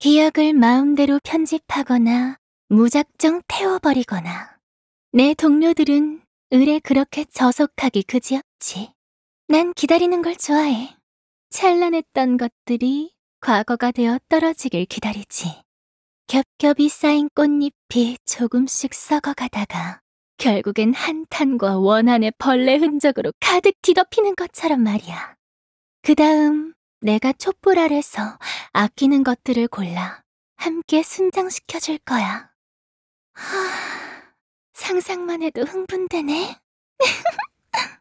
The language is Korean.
기억을 마음대로 편집하거나 무작정 태워버리거나. 내 동료들은 을에 그렇게 저속하기 그지없지. 난 기다리는 걸 좋아해. 찬란했던 것들이 과거가 되어 떨어지길 기다리지. 겹겹이 쌓인 꽃잎이 조금씩 썩어가다가 결국엔 한탄과 원한의 벌레 흔적으로 가득 뒤덮이는 것처럼 말이야. 그 다음 내가 촛불 아래서 아끼는 것들을 골라 함께 순장시켜줄 거야. 상상만 해도 흥분되네.